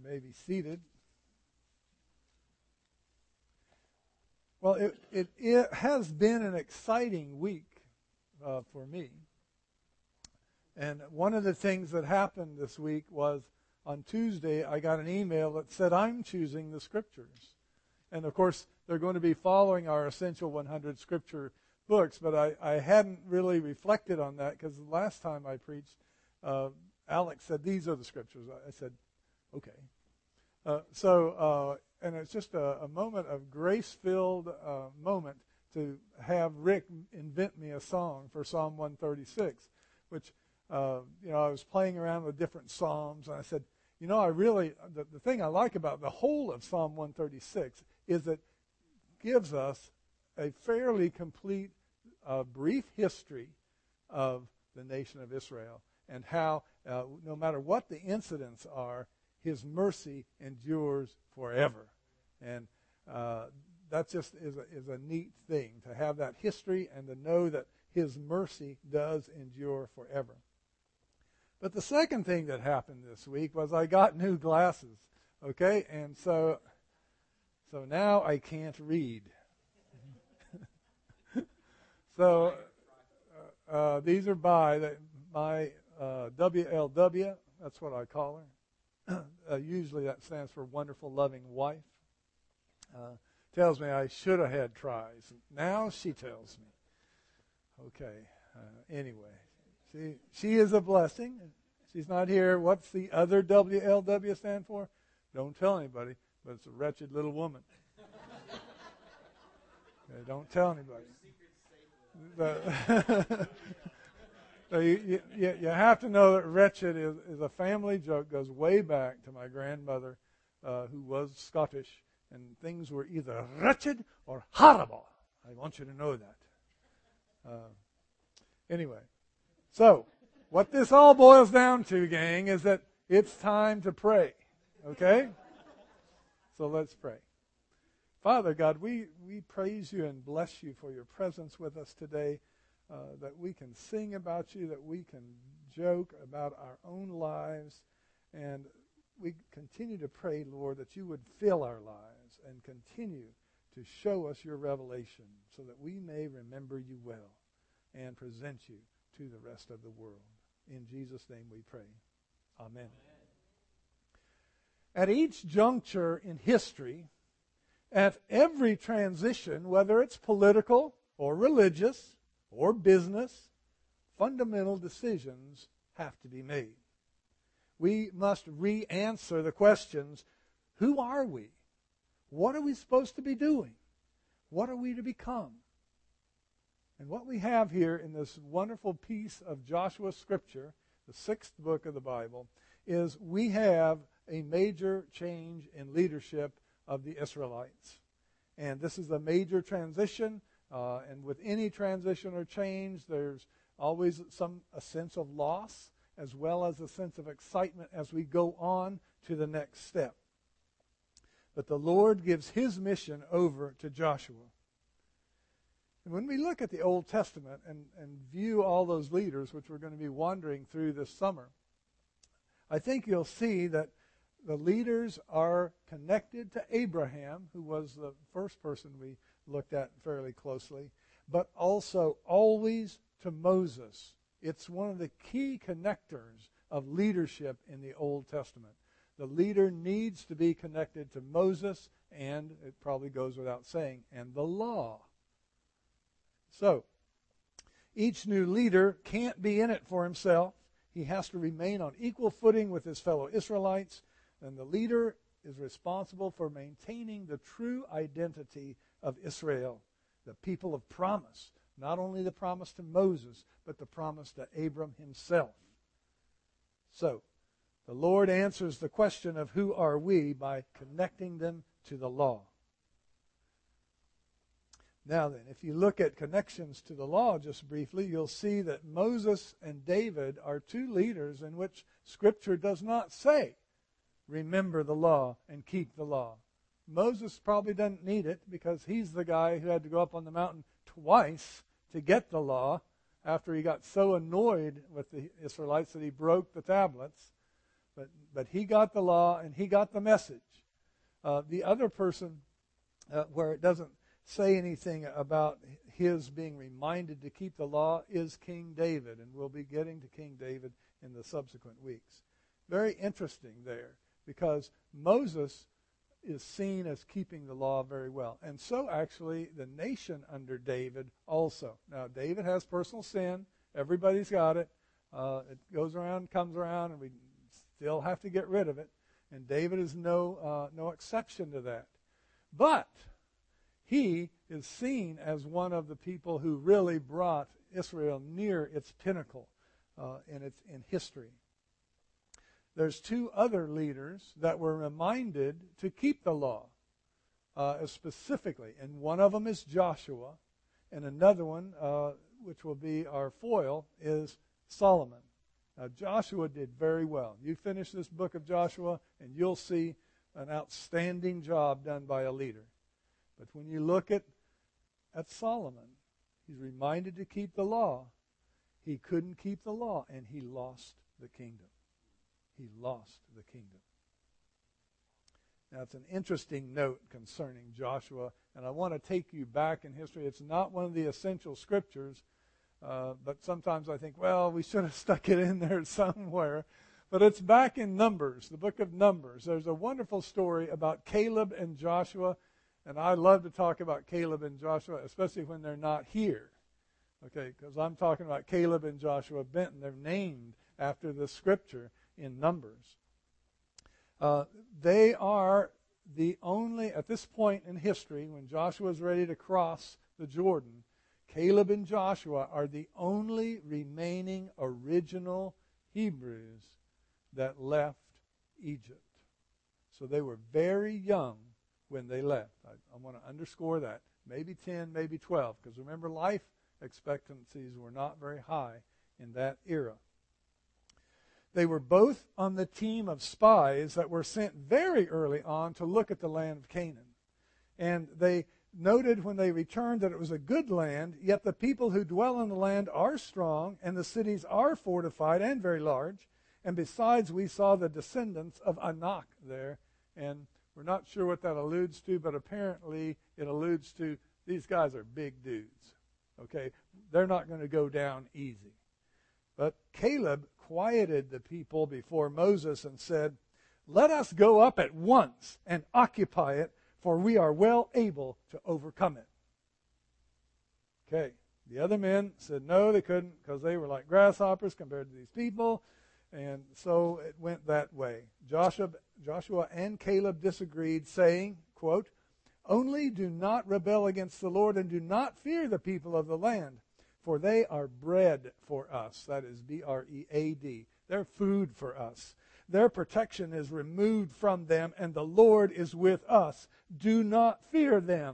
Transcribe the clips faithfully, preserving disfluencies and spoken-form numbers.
You may be seated. Well, it, it, it has been an exciting week uh, for me. And one of the things that happened this week was on Tuesday, I got an email that said, I'm choosing the scriptures. And of course, they're going to be following our Essential one hundred Scripture books, but I, I hadn't really reflected on that because the last time I preached, uh, Alex said, these are the scriptures. I, I said, okay. Uh, so, uh, and it's just a, a moment of grace-filled uh, moment to have Rick invent me a song for Psalm one thirty-six, which, uh, you know, I was playing around with different psalms, and I said, you know, I really, the, the thing I like about the whole of Psalm one thirty-six is that it gives us a fairly complete, uh, brief history of the nation of Israel and how, uh, no matter what the incidents are, His mercy endures forever. And uh, that just is a, is a neat thing, to have that history and to know that His mercy does endure forever. But the second thing that happened this week was I got new glasses, okay? And so, so now I can't read. so uh, uh, these are by the, my uh, W L W, that's what I call her. Uh, usually that stands for Wonderful Loving Wife. Uh, tells me I should have had tries. Now she tells me. Okay. Uh, anyway, she she is a blessing. She's not here. What's the other W L W stand for? Don't tell anybody, but it's a wretched little woman. Okay, don't tell anybody. The So you, you, you have to know that wretched is, is a family joke, goes way back to my grandmother, uh, who was Scottish, and things were either wretched or horrible. I want you to know that. Uh, anyway, so what this all boils down to, gang, is that it's time to pray, okay? So let's pray. Father God, we, we praise you and bless you for your presence with us today. Uh, that we can sing about you, that we can joke about our own lives, and we continue to pray, Lord, that you would fill our lives and continue to show us your revelation so that we may remember you well and present you to the rest of the world. In Jesus' name we pray. Amen. Amen. At each juncture in history, at every transition, whether it's political or religious, or business, fundamental decisions have to be made. We must re-answer the questions, who are we? What are we supposed to be doing? What are we to become? And what we have here in this wonderful piece of Joshua Scripture, the sixth book of the Bible, is we have a major change in leadership of the Israelites. And this is a major transition. Uh, and with any transition or change, there's always some a sense of loss as well as a sense of excitement as we go on to the next step. But the Lord gives His mission over to Joshua. And when we look at the Old Testament and, and view all those leaders, which we're going to be wandering through this summer, I think you'll see that the leaders are connected to Abraham, who was the first person we looked at fairly closely, but also always to Moses. It's one of the key connectors of leadership in the Old Testament. The leader needs to be connected to Moses, and it probably goes without saying, and the law. So, each new leader can't be in it for himself. He has to remain on equal footing with his fellow Israelites, and the leader is responsible for maintaining the true identity of Israel, the people of promise. Not only the promise to Moses, but the promise to Abram himself. So, the Lord answers the question of who are we by connecting them to the law. Now then, if you look at connections to the law just briefly, you'll see that Moses and David are two leaders in which Scripture does not say, remember the law and keep the law. Moses probably doesn't need it because he's the guy who had to go up on the mountain twice to get the law after he got so annoyed with the Israelites that he broke the tablets. But, but he got the law and he got the message. Uh, the other person uh, where it doesn't say anything about his being reminded to keep the law is King David, and we'll be getting to King David in the subsequent weeks. Very interesting there, because Moses is seen as keeping the law very well, and so actually the nation under David also. Now, David has personal sin. Everybody's got it. Uh, it goes around, comes around, and we still have to get rid of it. And David is no uh, no exception to that. But he is seen as one of the people who really brought Israel near its pinnacle uh, in its in history. There's two other leaders that were reminded to keep the law uh, specifically, and one of them is Joshua, and another one, uh, which will be our foil, is Solomon. Now, Joshua did very well. You finish this book of Joshua, and you'll see an outstanding job done by a leader. But when you look at, at Solomon, he's reminded to keep the law. He couldn't keep the law, and he lost the kingdom. He lost the kingdom. Now, it's an interesting note concerning Joshua, and I want to take you back in history. It's not one of the essential scriptures, uh, but sometimes I think, well, we should have stuck it in there somewhere. But it's back in Numbers, the book of Numbers. There's a wonderful story about Caleb and Joshua, and I love to talk about Caleb and Joshua, especially when they're not here. Okay, because I'm talking about Caleb and Joshua Benton. They're named after the scripture in Numbers. Uh, they are the only, at this point in history, when Joshua is ready to cross the Jordan, Caleb and Joshua are the only remaining original Hebrews that left Egypt. So they were very young when they left. I, I want to underscore that. Maybe ten, maybe twelve, because remember, life expectancies were not very high in that era. They were both on the team of spies that were sent very early on to look at the land of Canaan. And they noted when they returned that it was a good land, yet the people who dwell in the land are strong, and the cities are fortified and very large. And besides, we saw the descendants of Anak there. And we're not sure what that alludes to, but apparently it alludes to these guys are big dudes. Okay? They're not going to go down easy. But Caleb quieted the people before Moses and said, "Let us go up at once and occupy it, for we are well able to overcome it." Okay. The other men said no, they couldn't, because they were like grasshoppers compared to these people. And so it went that way. Joshua, Joshua and Caleb disagreed, saying, quote, "Only do not rebel against the Lord, and do not fear the people of the land. For they are bread for us." That is B R E A D. They're food for us. Their protection is removed from them, and the Lord is with us. Do not fear them.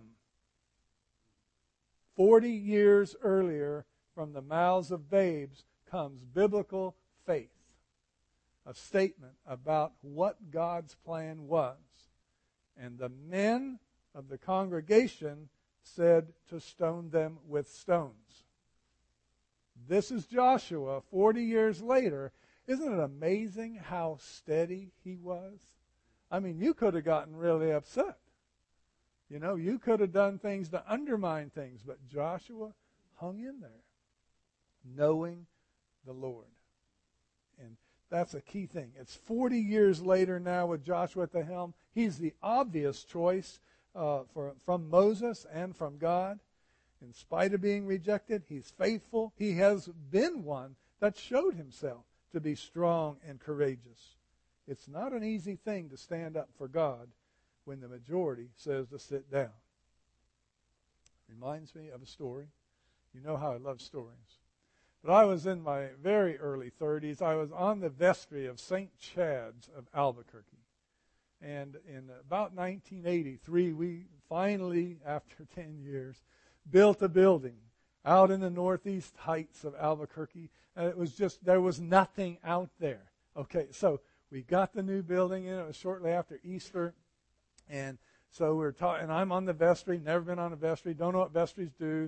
Forty years earlier, from the mouths of babes, comes biblical faith. A statement about what God's plan was. And the men of the congregation said to stone them with stones. This is Joshua forty years later. Isn't it amazing how steady he was? I mean, you could have gotten really upset. You know, you could have done things to undermine things, but Joshua hung in there, knowing the Lord. And that's a key thing. It's forty years later now with Joshua at the helm. He's the obvious choice uh, for, from Moses and from God. In spite of being rejected, he's faithful. He has been one that showed himself to be strong and courageous. It's not an easy thing to stand up for God when the majority says to sit down. Reminds me of a story. You know how I love stories. But I was in my very early thirties. I was on the vestry of Saint Chad's of Albuquerque. And in about nineteen eighty-three, we finally, after ten years, built a building out in the northeast heights of Albuquerque. And it was just, there was nothing out there. Okay, so we got the new building in. It was shortly after Easter. And so we we're talking, and I'm on the vestry, never been on a vestry, don't know what vestries do.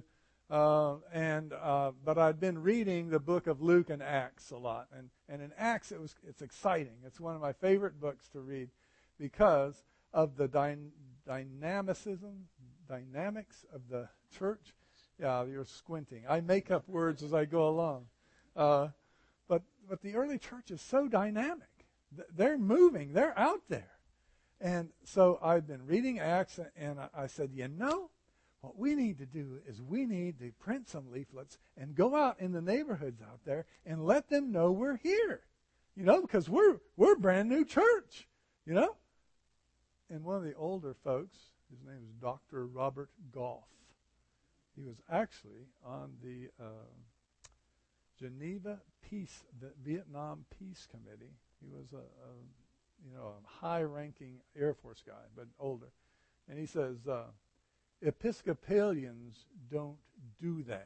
Uh, and uh, but I'd been reading the book of Luke and Acts a lot, and, and in Acts it was it's exciting. It's one of my favorite books to read because of the dy- dynamicism, dynamics of the church. Yeah, you're squinting. I make up words as I go along, uh, but but the early church is so dynamic. They're moving. They're out there, and so I've been reading Acts, and I, I said, you know. What we need to do is we need to print some leaflets and go out in the neighborhoods out there and let them know we're here, you know, because we're we're a brand new church, you know. And one of the older folks, his name is Doctor Robert Goff. He was actually on the uh, Geneva Peace, the Vietnam Peace Committee. He was a, a you know a high-ranking Air Force guy, but older, and he says. Uh, Episcopalians don't do that.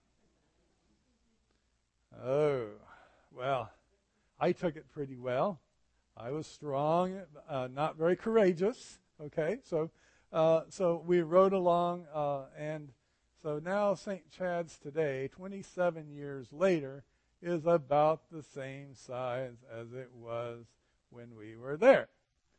Oh, well, I took it pretty well. I was strong, uh, not very courageous. Okay, so uh, so we rode along, uh, and so now Saint Chad's today, twenty-seven years later, is about the same size as it was when we were there.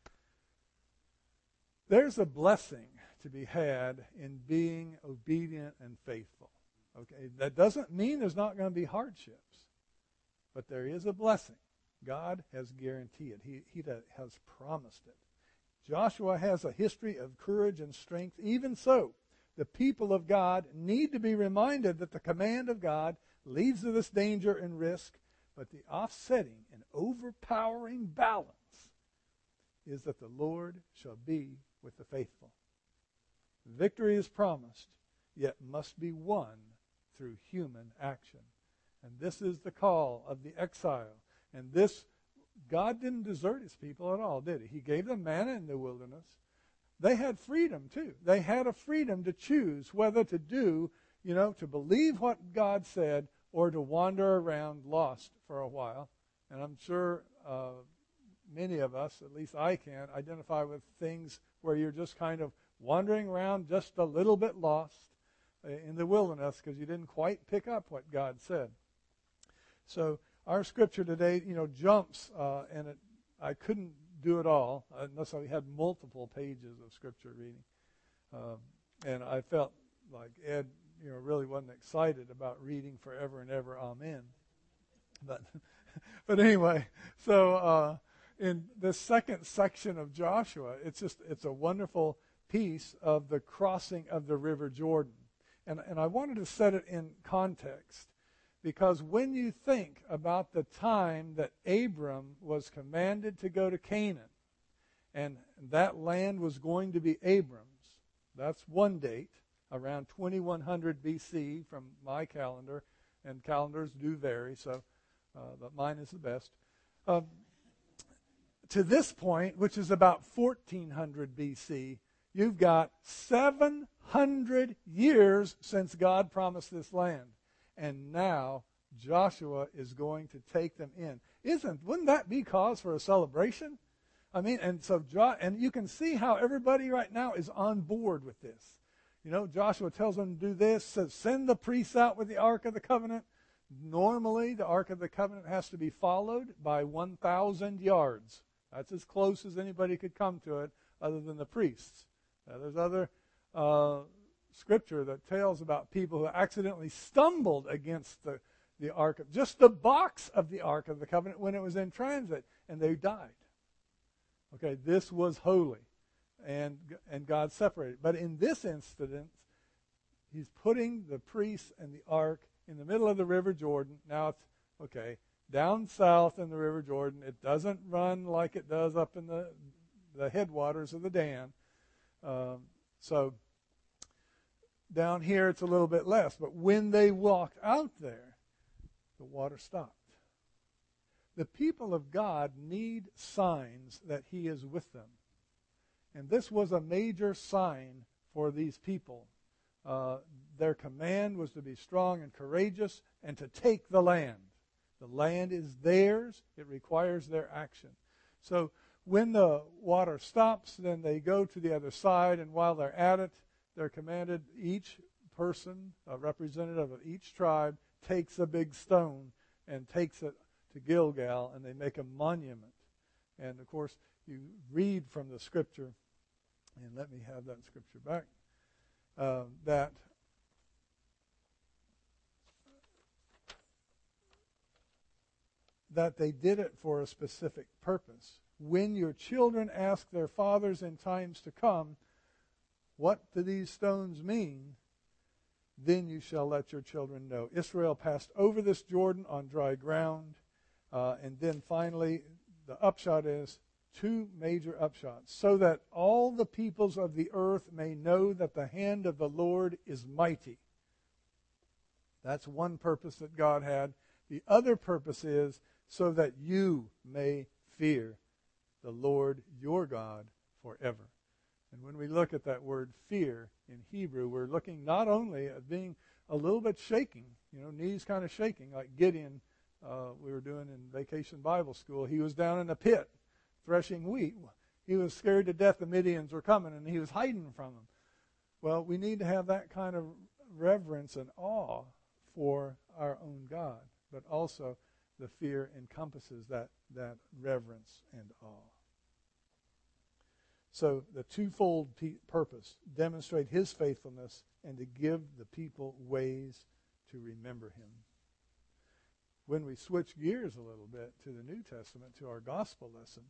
There's a blessing to be had in being obedient and faithful. Okay, that doesn't mean there's not going to be hardships, but there is a blessing. God has guaranteed it. He, he has promised it. Joshua has a history of courage and strength. Even so, the people of God need to be reminded that the command of God leads to this danger and risk, but the offsetting and overpowering balance is that the Lord shall be with the faithful. Victory is promised, yet must be won through human action. And this is the call of the exile. And this, God didn't desert his people at all, did he? He gave them manna in the wilderness. They had freedom, too. They had a freedom to choose whether to do, you know, to believe what God said or to wander around lost for a while. And I'm sure uh, many of us, at least I can, identify with things where you're just kind of wandering around just a little bit lost in the wilderness because you didn't quite pick up what God said. So our scripture today, you know, jumps, uh, and it, I couldn't do it all unless I had multiple pages of scripture reading. Um, and I felt like Ed, you know, really wasn't excited about reading forever and ever, amen. But, but anyway, so uh, in this second section of Joshua, it's just, it's a wonderful piece of the crossing of the River Jordan. And, and I wanted to set it in context because when you think about the time that Abram was commanded to go to Canaan, and that land was going to be Abram's, that's one date, around twenty-one hundred B C from my calendar, and calendars do vary, so uh, but mine is the best. Um, to this point, which is about fourteen hundred B C, you've got seven hundred years since God promised this land. And now Joshua is going to take them in. Isn't, wouldn't that be cause for a celebration? I mean, and so, jo- and you can see how everybody right now is on board with this. You know, Joshua tells them to do this, says send the priests out with the Ark of the Covenant. Normally, the Ark of the Covenant has to be followed by one thousand yards. That's as close as anybody could come to it other than the priests. Now, there's other uh, scripture that tells about people who accidentally stumbled against the, the Ark, of, just the box of the Ark of the Covenant when it was in transit, and they died. Okay, this was holy, and, and God separated. But in this instance, he's putting the priests and the Ark in the middle of the River Jordan. Now, it's, okay, down south in the River Jordan, it doesn't run like it does up in the, the headwaters of the Dan. Um, so down here it's a little bit less. But when they walked out there, the water stopped. The people of God need signs that he is with them. And this was a major sign for these people. Uh, their command was to be strong and courageous and to take the land. The land is theirs. It requires their action. So when the water stops, then they go to the other side, and while they're at it, they're commanded, each person, a representative of each tribe, takes a big stone and takes it to Gilgal, and they make a monument. And, of course, you read from the scripture, and let me have that scripture back, uh, that that they did it for a specific purpose. When your children ask their fathers in times to come, what do these stones mean? Then you shall let your children know. Israel passed over this Jordan on dry ground. Uh, and then finally, the upshot is two major upshots. So that all the peoples of the earth may know that the hand of the Lord is mighty. That's one purpose that God had. The other purpose is so that you may fear the Lord your God forever. And when we look at that word fear in Hebrew, we're looking not only at being a little bit shaking, you know, knees kind of shaking, like Gideon, uh, we were doing in Vacation Bible School. He was down in a pit threshing wheat. He was scared to death the Midians were coming, and he was hiding from them. Well, we need to have that kind of reverence and awe for our own God, but also the fear encompasses that, that reverence and awe. So the twofold p- purpose, demonstrate his faithfulness and to give the people ways to remember him. When we switch gears a little bit to the New Testament, to our gospel lesson,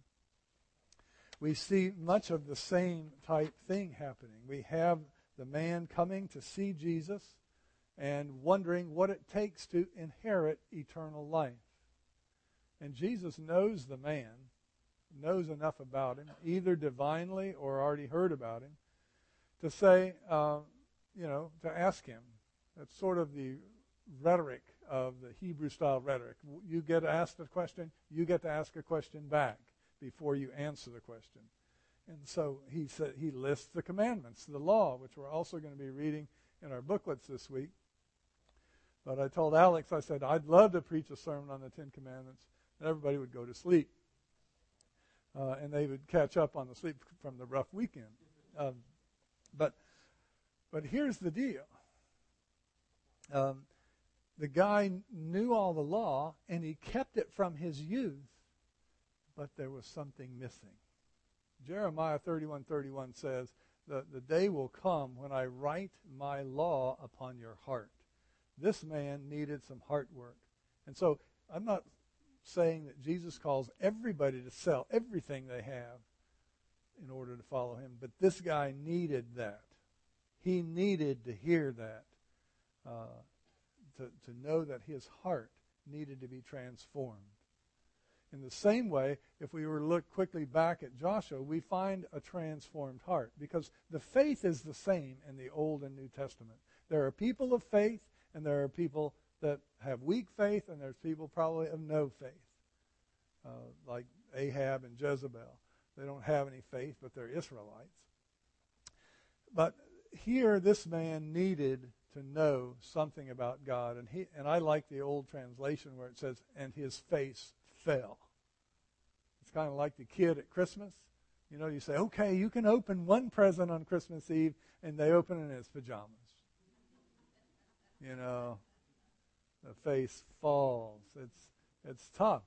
we see much of the same type thing happening. We have the man coming to see Jesus and wondering what it takes to inherit eternal life. And Jesus knows the man, knows enough about him, either divinely or already heard about him, to say, uh, you know, to ask him. That's sort of the rhetoric of the Hebrew-style rhetoric. You get asked a question, you get to ask a question back before you answer the question. And so he said he lists the commandments, the law, which we're also going to be reading in our booklets this week. But I told Alex, I said, I'd love to preach a sermon on the Ten Commandments, and everybody would go to sleep. Uh, and they would catch up on the sleep from the rough weekend. Um, but but here's the deal. Um, the guy knew all the law, and he kept it from his youth, but there was something missing. Jeremiah thirty-one thirty-one says, the, the day will come when I write my law upon your heart. This man needed some heart work. And so I'm not saying that Jesus calls everybody to sell everything they have in order to follow him, but this guy needed that. He needed to hear that, uh, to, to know that his heart needed to be transformed. In the same way, if we were to look quickly back at Joshua, we find a transformed heart, because the faith is the same in the Old and New Testament. There are people of faith, and there are people that have weak faith, and there's people probably of no faith, uh, like Ahab and Jezebel. They don't have any faith, but they're Israelites. But here, this man needed to know something about God, and he and I like the old translation where it says, "And his face fell." It's kind of like the kid at Christmas. You know, you say, "Okay, you can open one present on Christmas Eve," and they open it in his pajamas. You know. The face falls. It's it's tough.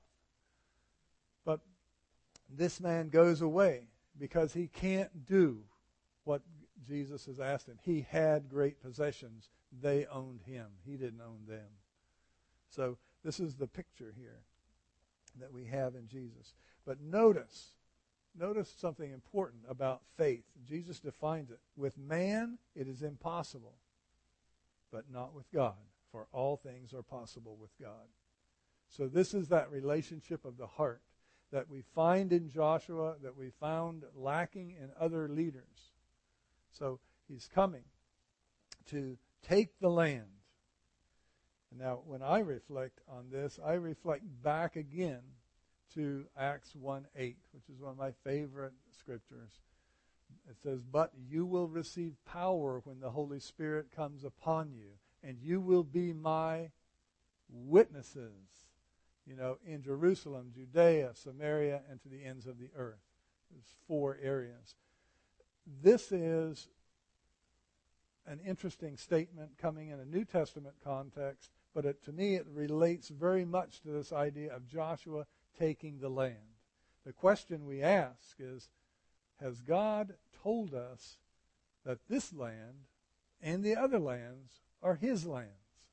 But this man goes away because he can't do what Jesus has asked him. He had great possessions. They owned him. He didn't own them. So this is the picture here that we have in Jesus. But notice, notice something important about faith. Jesus defines it. With man, it is impossible, but not with God. For all things are possible with God. So this is that relationship of the heart that we find in Joshua, that we found lacking in other leaders. So he's coming to take the land. And now when I reflect on this, I reflect back again to Acts one eight, which is one of my favorite scriptures. It says, "But you will receive power when the Holy Spirit comes upon you, and you will be my witnesses, you know, in Jerusalem, Judea, Samaria, and to the ends of the earth." There's four areas. This is an interesting statement coming in a New Testament context, but it, to me it relates very much to this idea of Joshua taking the land. The question we ask is, has God told us that this land and the other lands are his lands?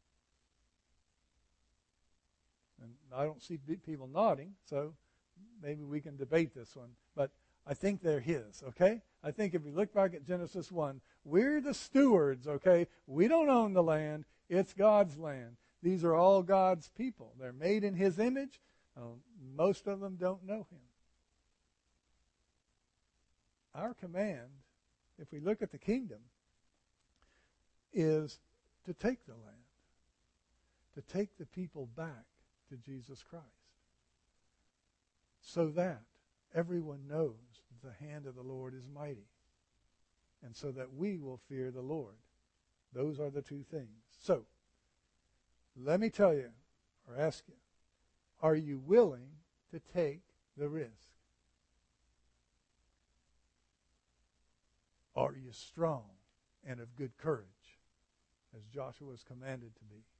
And I don't see people nodding, so maybe we can debate this one. But I think they're his, okay? I think if we look back at Genesis one, we're the stewards, okay? We don't own the land. It's God's land. These are all God's people. They're made in his image. Uh, most of them don't know him. Our command, if we look at the kingdom, is to take the land, to take the people back to Jesus Christ, so that everyone knows that the hand of the Lord is mighty, and so that we will fear the Lord. Those are the two things. So, let me tell you, or ask you, are you willing to take the risk? Are you strong and of good courage, as Joshua was commanded to be?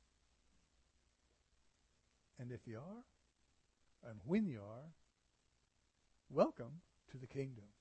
And if you are, and when you are, welcome to the kingdom.